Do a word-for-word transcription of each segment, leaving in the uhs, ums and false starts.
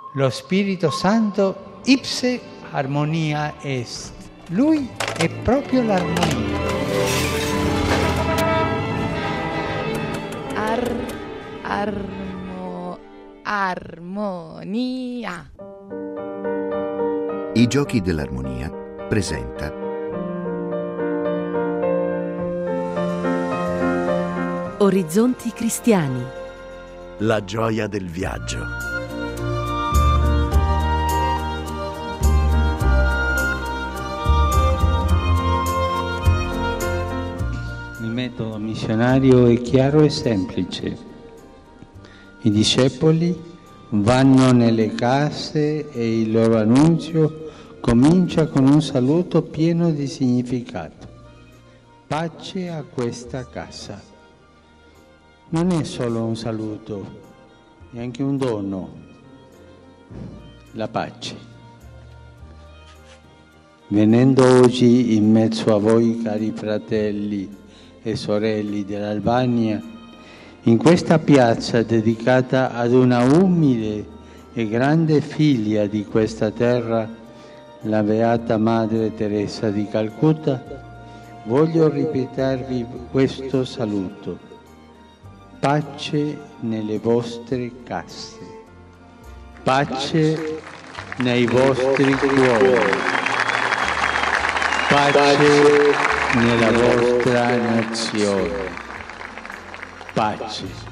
Lo Spirito Santo ipse armonia est. Lui è proprio l'armonia. Ar, armo, armonia. I Giochi dell'Armonia presenta Orizzonti cristiani. La gioia del viaggio. Il metodo missionario è chiaro e semplice. I discepoli vanno nelle case e il loro annunzio comincia con un saluto pieno di significato. Pace a questa casa. Non è solo un saluto, è anche un dono, la pace. Venendo oggi in mezzo a voi, cari fratelli e sorelle dell'Albania, in questa piazza dedicata ad una umile e grande figlia di questa terra, la Beata Madre Teresa di Calcutta, voglio ripetervi questo saluto. Pace nelle vostre case, pace nei vostri cuori, pace nella vostra nazione, pace.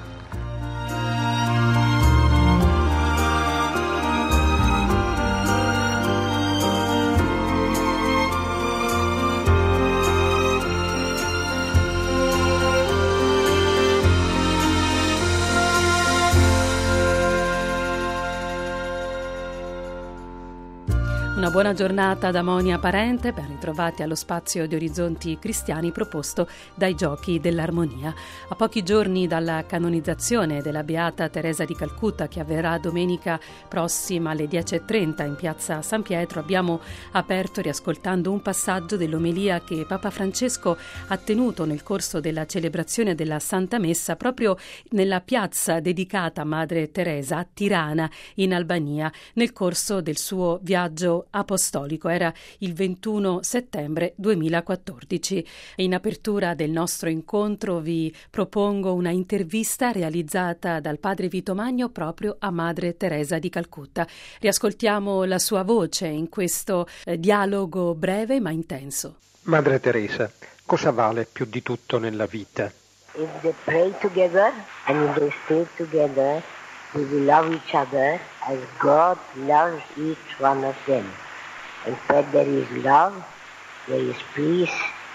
Una buona giornata da Monia Parente, ben ritrovati allo spazio di Orizzonti Cristiani proposto dai Giochi dell'Armonia. A pochi giorni dalla canonizzazione della Beata Teresa di Calcutta, che avverrà domenica prossima alle dieci e trenta in piazza San Pietro, abbiamo aperto riascoltando un passaggio dell'omelia che Papa Francesco ha tenuto nel corso della celebrazione della Santa Messa proprio nella piazza dedicata a Madre Teresa a Tirana, in Albania, nel corso del suo viaggio apostolico. Era il ventuno settembre duemilaquattordici. In apertura del nostro incontro vi propongo una intervista realizzata dal padre Vito Magno proprio a Madre Teresa di Calcutta. Riascoltiamo la sua voce in questo eh, dialogo breve ma intenso. Madre Teresa, cosa vale più di tutto nella vita? If they pray together and if they stay together, they will love each other as God loves each one of them. And where there is love, there is peace,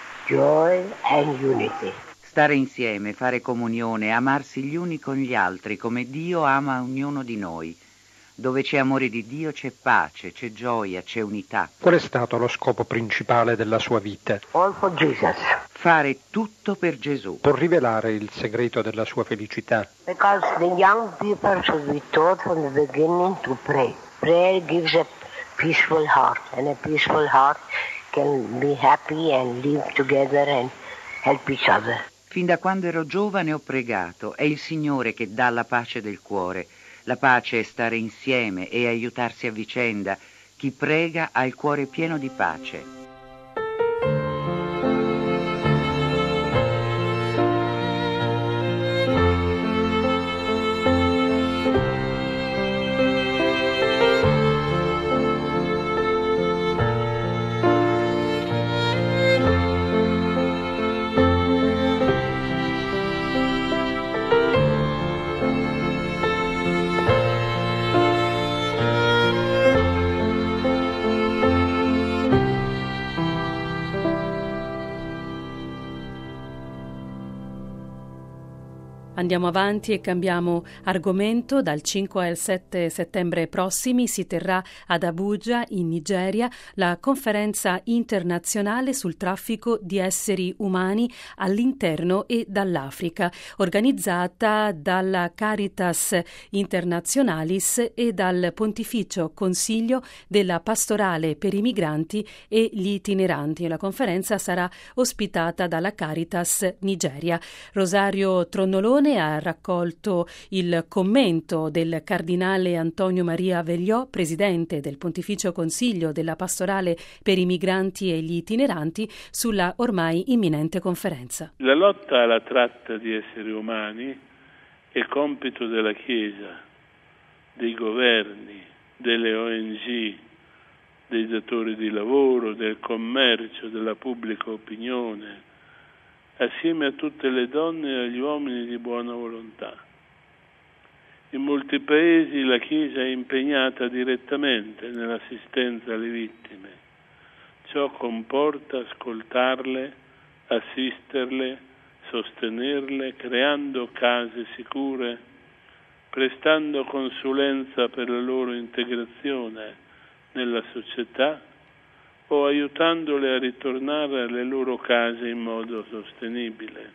joy and unity. Stare insieme, fare comunione, amarsi gli uni con gli altri come Dio ama ognuno di noi. Dove c'è amore di Dio c'è pace, c'è gioia, c'è unità. Qual è stato lo scopo principale della sua vita? All for Jesus. Fare tutto per Gesù. Può rivelare il segreto della sua felicità? Because the young people should be taught from the beginning to pray. Prayer gives a peaceful heart, and a peaceful heart can be happy and live together and help each other. Fin da quando ero giovane ho pregato, è il Signore che dà la pace del cuore. La pace è stare insieme e aiutarsi a vicenda. Chi prega ha il cuore pieno di pace. Andiamo avanti e cambiamo argomento. Dal cinque al sette settembre prossimi si terrà ad Abuja, in Nigeria, la conferenza internazionale sul traffico di esseri umani all'interno e dall'Africa, organizzata dalla Caritas Internationalis e dal Pontificio Consiglio della Pastorale per i Migranti e gli Itineranti. La conferenza sarà ospitata dalla Caritas Nigeria. Rosario Tronnolone me ha raccolto il commento del cardinale Antonio Maria Vegliò, presidente del Pontificio Consiglio della Pastorale per i migranti e gli itineranti, sulla ormai imminente conferenza. La lotta alla tratta di esseri umani è compito della Chiesa, dei governi, delle O N G, dei datori di lavoro, del commercio, della pubblica opinione, assieme a tutte le donne e agli uomini di buona volontà. In molti paesi la Chiesa è impegnata direttamente nell'assistenza alle vittime. Ciò comporta ascoltarle, assisterle, sostenerle, creando case sicure, prestando consulenza per la loro integrazione nella società o aiutandole a ritornare alle loro case in modo sostenibile.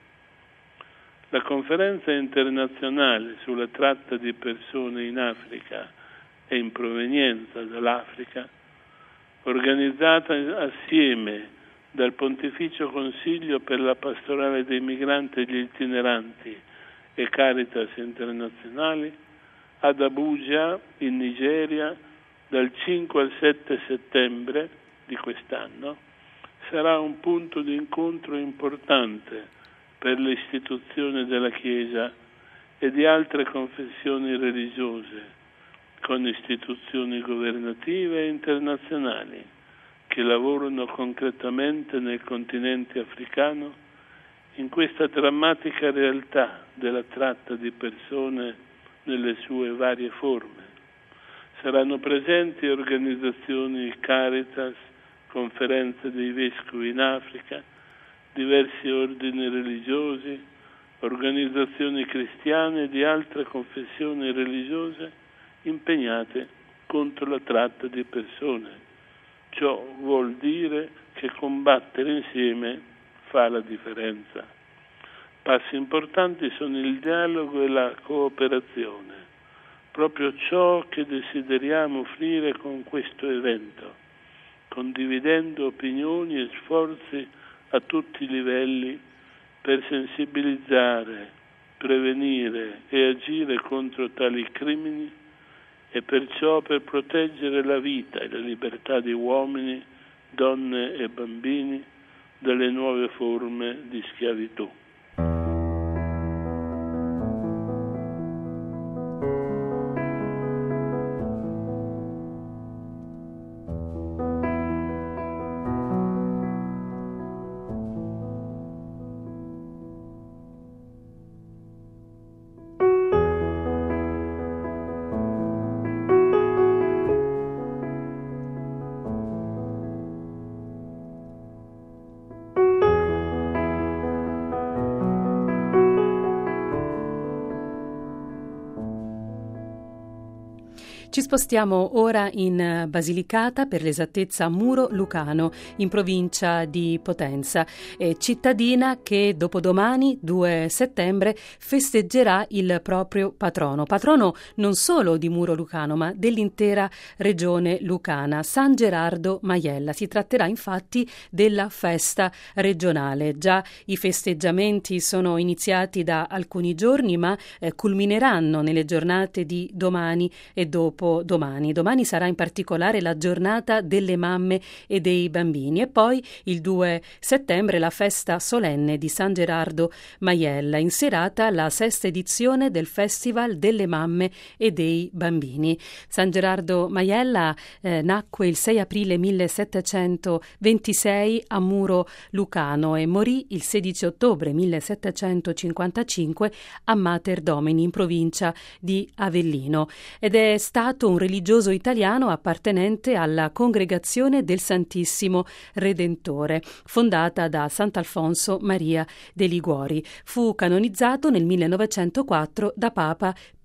La conferenza internazionale sulla tratta di persone in Africa e in provenienza dall'Africa, organizzata assieme dal Pontificio Consiglio per la Pastorale dei Migranti e gli Itineranti e Caritas Internazionali, ad Abuja, in Nigeria, dal cinque al sette settembre di quest'anno, sarà un punto di incontro importante per l'istituzione della Chiesa e di altre confessioni religiose, con istituzioni governative e internazionali che lavorano concretamente nel continente africano in questa drammatica realtà della tratta di persone nelle sue varie forme. Saranno presenti organizzazioni Caritas, conferenze dei vescovi in Africa, diversi ordini religiosi, organizzazioni cristiane e di altre confessioni religiose impegnate contro la tratta di persone. Ciò vuol dire che combattere insieme fa la differenza. Passi importanti sono il dialogo e la cooperazione, proprio ciò che desideriamo offrire con questo evento, condividendo opinioni e sforzi a tutti i livelli per sensibilizzare, prevenire e agire contro tali crimini e perciò per proteggere la vita e la libertà di uomini, donne e bambini dalle nuove forme di schiavitù. Ci spostiamo ora in Basilicata, per l'esattezza a Muro Lucano, in provincia di Potenza, eh, cittadina che dopodomani, due settembre, festeggerà il proprio patrono. Patrono non solo di Muro Lucano, ma dell'intera regione lucana, San Gerardo Majella. Si tratterà infatti della festa regionale. Già i festeggiamenti sono iniziati da alcuni giorni, ma eh, culmineranno nelle giornate di domani e dopo domani. Domani sarà in particolare la giornata delle mamme e dei bambini e poi il due settembre la festa solenne di San Gerardo Majella, in serata la sesta edizione del Festival delle mamme e dei bambini. San Gerardo Majella eh, nacque il sei aprile millesettecentoventisei a Muro Lucano e morì il sedici ottobre millesettecentocinquantacinque a Mater Domini, in provincia di Avellino, ed è stato un religioso italiano appartenente alla Congregazione del Santissimo Redentore, fondata da Sant'Alfonso Maria de' Liguori. Fu canonizzato nel millenovecentoquattro da Papa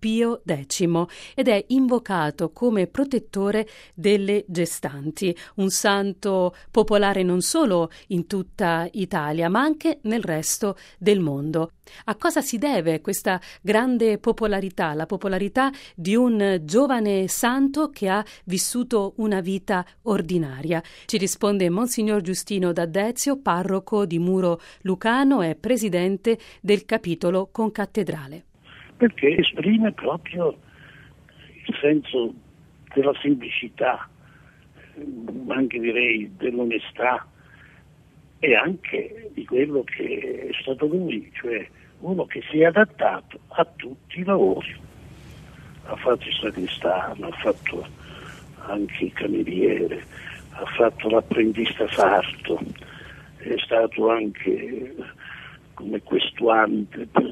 Pio X ed è invocato come protettore delle gestanti, un santo popolare non solo in tutta Italia ma anche nel resto del mondo. A cosa si deve questa grande popolarità, la popolarità di un giovane santo che ha vissuto una vita ordinaria? Ci risponde Monsignor Giustino D'Addezio, parroco di Muro Lucano e presidente del capitolo concattedrale. Perché esprime proprio il senso della semplicità, anche direi dell'onestà, e anche di quello che è stato lui, cioè uno che si è adattato a tutti i lavori. Ha fatto il sacrestano, ha fatto anche il cameriere, ha fatto l'apprendista sarto, è stato anche come questuante per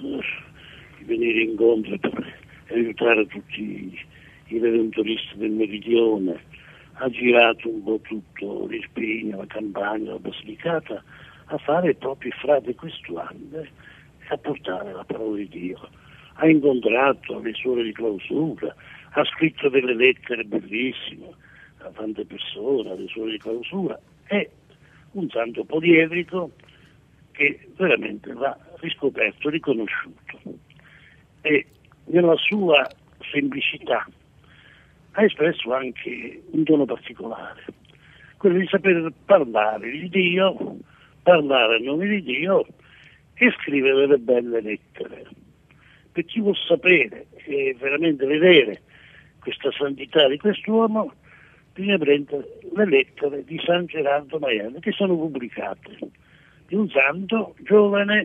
venire incontro, per aiutare tutti i redemptoristi del Meridione. Ha girato un po' tutto l'Irpinia, la Campania, la Basilicata, a fare proprio il frate questuante e a portare la parola di Dio. Ha incontrato le suore di clausura, ha scritto delle lettere bellissime a tante persone, alle suore di clausura. È un santo poliedrico che veramente va riscoperto, riconosciuto. E nella sua semplicità ha espresso anche un dono particolare, quello di saper parlare di Dio, parlare a nome di Dio e scrivere delle belle lettere. Per chi vuol sapere e veramente vedere questa santità di quest'uomo, bisogna prendere le lettere di San Gerardo Maiella, che sono pubblicate, di un santo giovane,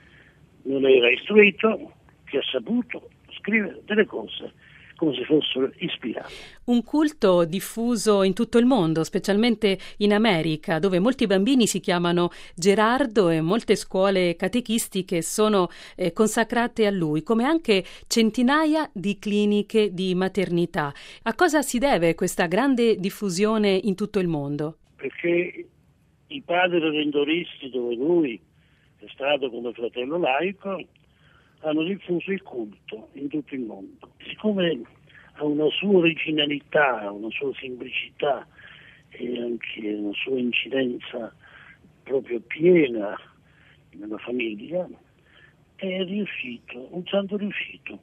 non era istruito, che ha saputo scrivere delle cose come se fossero ispirati. Un culto diffuso in tutto il mondo, specialmente in America, dove molti bambini si chiamano Gerardo e molte scuole catechistiche sono eh, consacrate a lui, come anche centinaia di cliniche di maternità. A cosa si deve questa grande diffusione in tutto il mondo? Perché i padri redemptoristi, dove lui è stato come fratello laico, hanno diffuso il culto in tutto il mondo. Siccome ha una sua originalità, una sua semplicità e anche una sua incidenza proprio piena nella famiglia, è riuscito, un santo riuscito,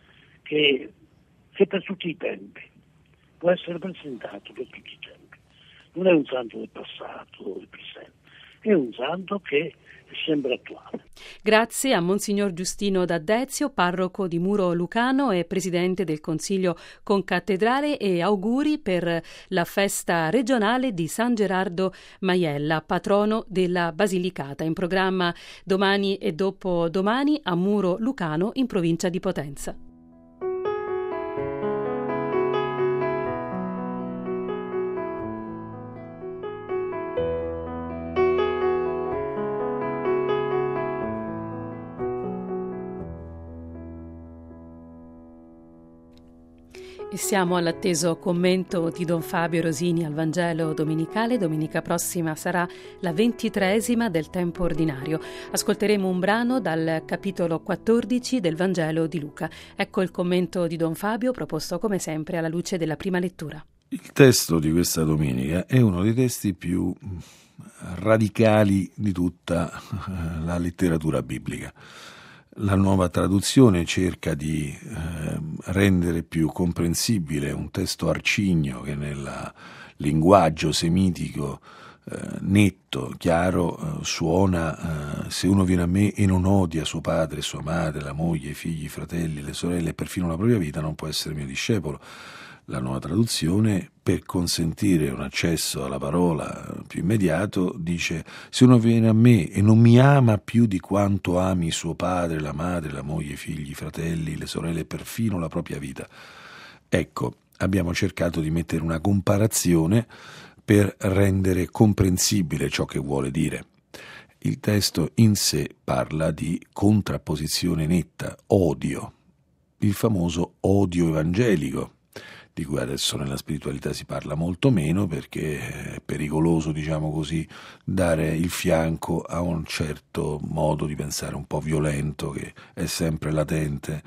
che, che per tutti i tempi può essere presentato per tutti i tempi. Non è un santo del passato o del presente, è un santo che è sempre attuale. Grazie a Monsignor Giustino D'Addezio, parroco di Muro Lucano e presidente del Consiglio concattedrale, e auguri per la festa regionale di San Gerardo Maiella, patrono della Basilicata, in programma domani e dopodomani a Muro Lucano in provincia di Potenza. E siamo all'atteso commento di Don Fabio Rosini al Vangelo domenicale. Domenica prossima sarà la ventitreesima del tempo ordinario. Ascolteremo un brano dal capitolo quattordici del Vangelo di Luca. Ecco il commento di Don Fabio, proposto come sempre alla luce della prima lettura. Il testo di questa domenica è uno dei testi più radicali di tutta la letteratura biblica. La nuova traduzione cerca di eh, rendere più comprensibile un testo arcigno che nel linguaggio semitico eh, netto, chiaro, eh, suona eh, se uno viene a me e non odia suo padre, sua madre, la moglie, i figli, i fratelli, le sorelle e perfino la propria vita non può essere mio discepolo. La nuova traduzione, per consentire un accesso alla parola più immediato, dice: se uno viene a me e non mi ama più di quanto ami suo padre, la madre, la moglie, i figli, i fratelli, le sorelle e perfino la propria vita. Ecco, abbiamo cercato di mettere una comparazione per rendere comprensibile ciò che vuole dire. Il testo in sé parla di contrapposizione netta, odio, il famoso odio evangelico, di cui adesso nella spiritualità si parla molto meno perché è pericoloso, diciamo così, dare il fianco a un certo modo di pensare un po' violento che è sempre latente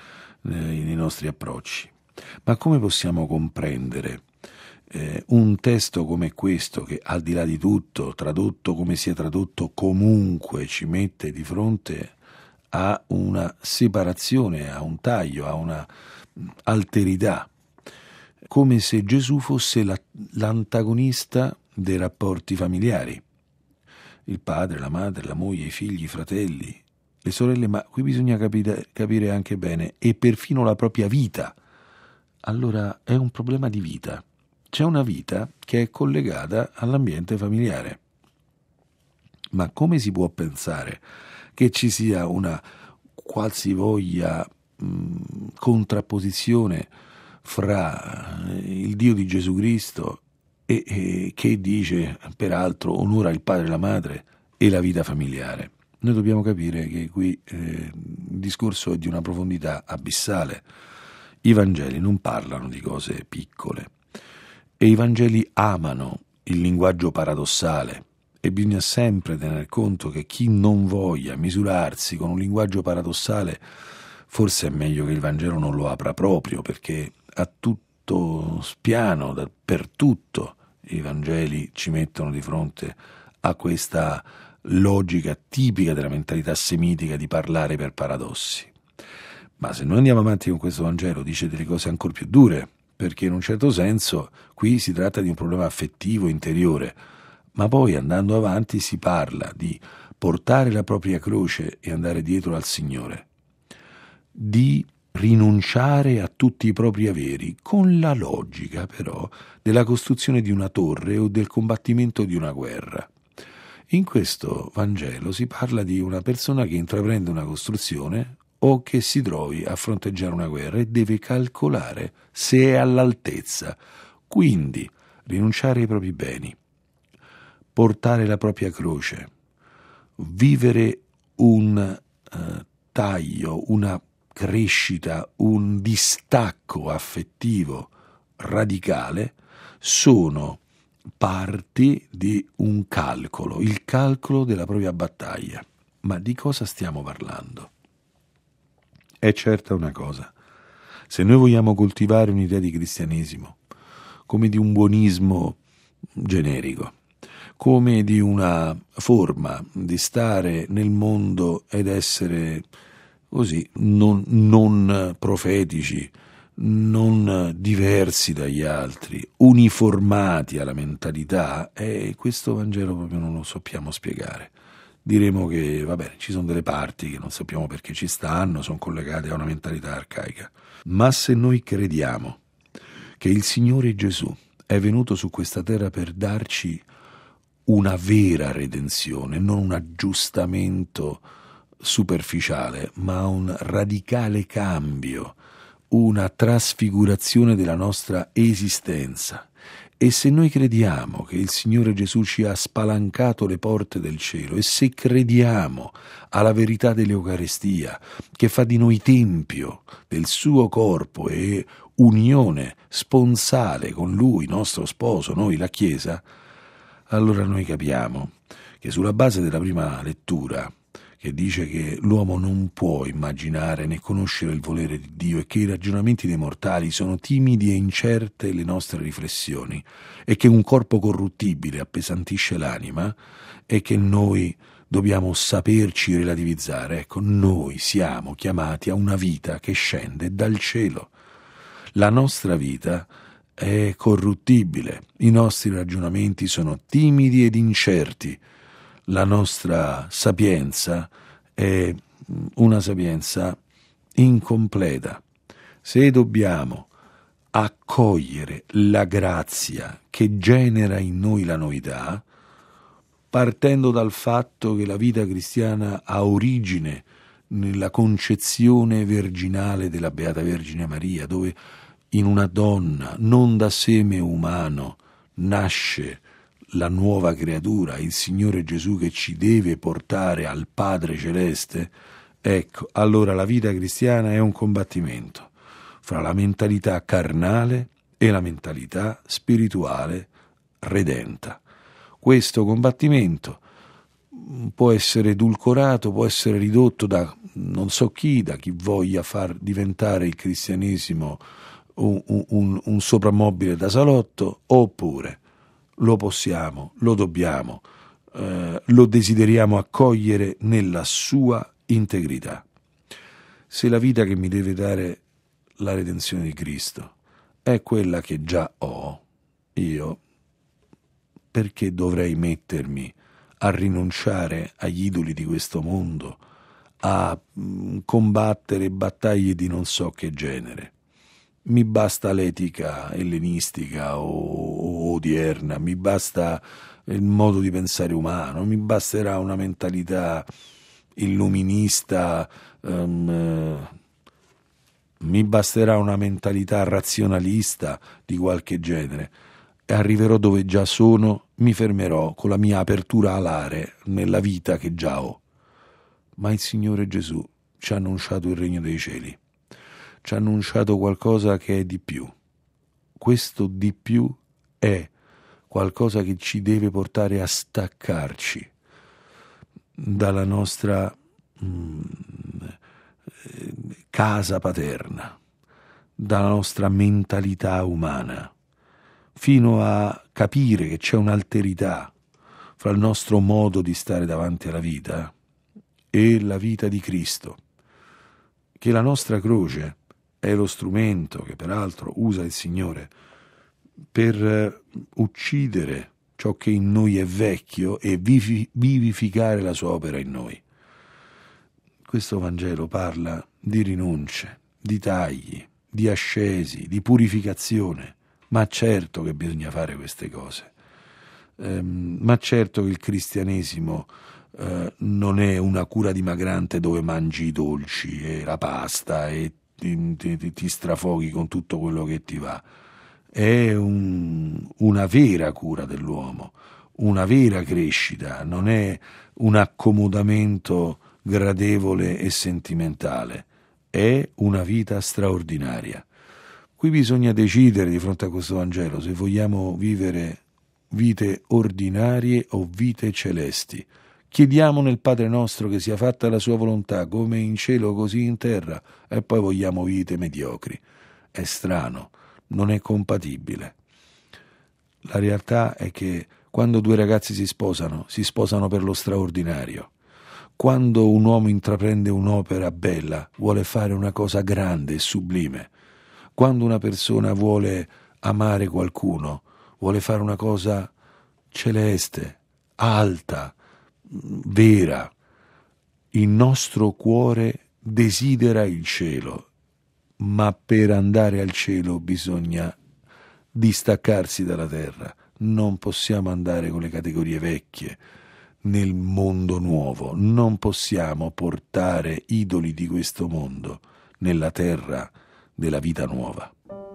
nei nostri approcci. Ma come possiamo comprendere eh, un testo come questo, che al di là di tutto, tradotto come sia tradotto, comunque ci mette di fronte a una separazione, a un taglio, a una alterità, come se Gesù fosse la, l'antagonista dei rapporti familiari, il padre, la madre, la moglie, i figli, i fratelli, le sorelle, ma qui bisogna capire, capire anche bene, e perfino la propria vita. Allora è un problema di vita. C'è una vita che è collegata all'ambiente familiare. Ma come si può pensare che ci sia una qualsivoglia mh, contrapposizione fra il Dio di Gesù Cristo e, e che dice, peraltro, onora il padre e la madre e la vita familiare? Noi dobbiamo capire che qui eh, il discorso è di una profondità abissale. I Vangeli non parlano di cose piccole e i Vangeli amano il linguaggio paradossale, e bisogna sempre tener conto che chi non voglia misurarsi con un linguaggio paradossale, forse è meglio che il Vangelo non lo apra proprio, perché a tutto spiano, dappertutto, i Vangeli ci mettono di fronte a questa logica tipica della mentalità semitica di parlare per paradossi. Ma se noi andiamo avanti con questo Vangelo, dice delle cose ancora più dure, perché in un certo senso qui si tratta di un problema affettivo interiore, ma poi andando avanti si parla di portare la propria croce e andare dietro al Signore, di rinunciare a tutti i propri averi, con la logica però della costruzione di una torre o del combattimento di una guerra. In questo Vangelo si parla di una persona che intraprende una costruzione o che si trovi a fronteggiare una guerra e deve calcolare se è all'altezza, quindi rinunciare ai propri beni, portare la propria croce, vivere un eh, taglio, una crescita, un distacco affettivo radicale, sono parti di un calcolo, il calcolo della propria battaglia. Ma di cosa stiamo parlando? È certa una cosa: se noi vogliamo coltivare un'idea di cristianesimo come di un buonismo generico, come di una forma di stare nel mondo ed essere così, non, non profetici, non diversi dagli altri, uniformati alla mentalità, e questo Vangelo proprio non lo sappiamo spiegare. Diremo che, va bene, ci sono delle parti che non sappiamo perché ci stanno, sono collegate a una mentalità arcaica. Ma se noi crediamo che il Signore Gesù è venuto su questa terra per darci una vera redenzione, non un aggiustamento superficiale, ma un radicale cambio, una trasfigurazione della nostra esistenza, e se noi crediamo che il Signore Gesù ci ha spalancato le porte del cielo, e se crediamo alla verità dell'Eucaristia, che fa di noi tempio del suo corpo e unione sponsale con Lui, nostro sposo, noi la Chiesa, allora noi capiamo che sulla base della prima lettura, che dice che l'uomo non può immaginare né conoscere il volere di Dio e che i ragionamenti dei mortali sono timidi e incerte le nostre riflessioni, e che un corpo corruttibile appesantisce l'anima e che noi dobbiamo saperci relativizzare. Ecco, noi siamo chiamati a una vita che scende dal cielo. La nostra vita è corruttibile, i nostri ragionamenti sono timidi ed incerti, la nostra sapienza è una sapienza incompleta. Se dobbiamo accogliere la grazia che genera in noi la novità, partendo dal fatto che la vita cristiana ha origine nella concezione virginale della Beata Vergine Maria, dove in una donna, non da seme umano, nasce la nuova creatura, il Signore Gesù che ci deve portare al Padre Celeste, ecco, allora la vita cristiana è un combattimento fra la mentalità carnale e la mentalità spirituale redenta. Questo combattimento può essere edulcorato, può essere ridotto da non so chi, da chi voglia far diventare il cristianesimo un, un, un soprammobile da salotto, oppure lo possiamo, lo dobbiamo, eh, lo desideriamo accogliere nella sua integrità. Se la vita che mi deve dare la redenzione di Cristo è quella che già ho, io perché dovrei mettermi a rinunciare agli idoli di questo mondo, a mh, combattere battaglie di non so che genere? Mi basta l'etica ellenistica o, o odierna, mi basta il modo di pensare umano, mi basterà una mentalità illuminista, um, mi basterà una mentalità razionalista di qualche genere, e arriverò dove già sono, mi fermerò con la mia apertura alare nella vita che già ho. Ma il Signore Gesù ci ha annunciato il regno dei cieli, ci ha annunciato qualcosa che è di più. Questo di più è qualcosa che ci deve portare a staccarci dalla nostra mm, casa paterna, dalla nostra mentalità umana, fino a capire che c'è un'alterità fra il nostro modo di stare davanti alla vita e la vita di Cristo, che la nostra croce è lo strumento che peraltro usa il Signore per uccidere ciò che in noi è vecchio e vivificare la sua opera in noi. Questo Vangelo parla di rinunce, di tagli, di ascesi, di purificazione. Ma certo che bisogna fare queste cose, ehm, ma certo che il cristianesimo eh, non è una cura dimagrante dove mangi i dolci e la pasta e ti, ti, ti strafoghi con tutto quello che ti va. È un, una vera cura dell'uomo, una vera crescita, non è un accomodamento gradevole e sentimentale, è una vita straordinaria. Qui bisogna decidere di fronte a questo Vangelo se vogliamo vivere vite ordinarie o vite celesti. Chiediamo nel Padre nostro che sia fatta la sua volontà, come in cielo così in terra, e poi vogliamo vite mediocri. È strano, non è compatibile. La realtà è che quando due ragazzi si sposano, si sposano per lo straordinario. Quando un uomo intraprende un'opera bella, vuole fare una cosa grande e sublime. Quando una persona vuole amare qualcuno, vuole fare una cosa celeste, alta, vera. Il nostro cuore desidera il cielo, ma per andare al cielo bisogna distaccarsi dalla terra. Non possiamo andare con le categorie vecchie nel mondo nuovo, non possiamo portare idoli di questo mondo nella terra della vita nuova.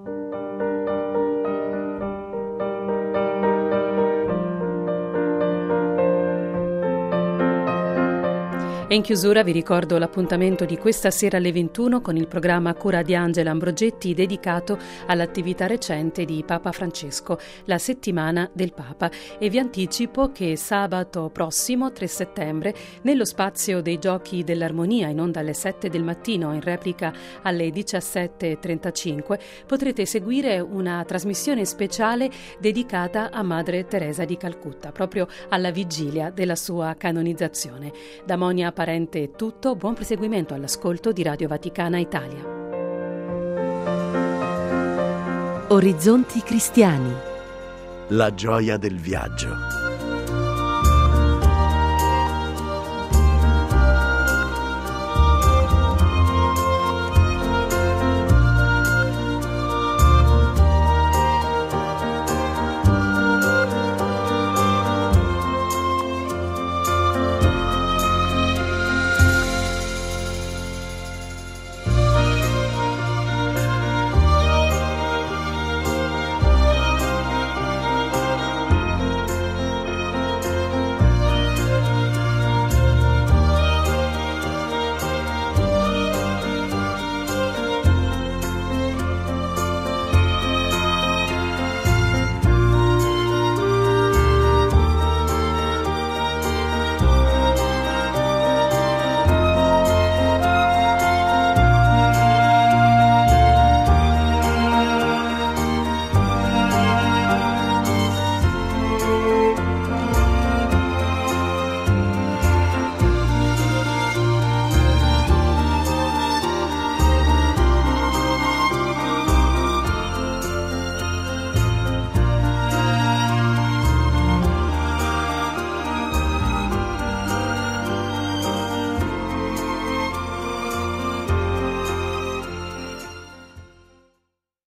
E in chiusura vi ricordo l'appuntamento di questa sera alle ventuno con il programma Cura di Angela Ambrogetti dedicato all'attività recente di Papa Francesco, la settimana del Papa, e vi anticipo che sabato prossimo, tre settembre, nello spazio dei Giochi dell'Armonia, in onda alle sette del mattino, in replica alle diciassette e trentacinque, potrete seguire una trasmissione speciale dedicata a Madre Teresa di Calcutta, proprio alla vigilia della sua canonizzazione. Da Monia Parente è tutto, buon proseguimento all'ascolto di Radio Vaticana Italia. Orizzonti cristiani. La gioia del viaggio.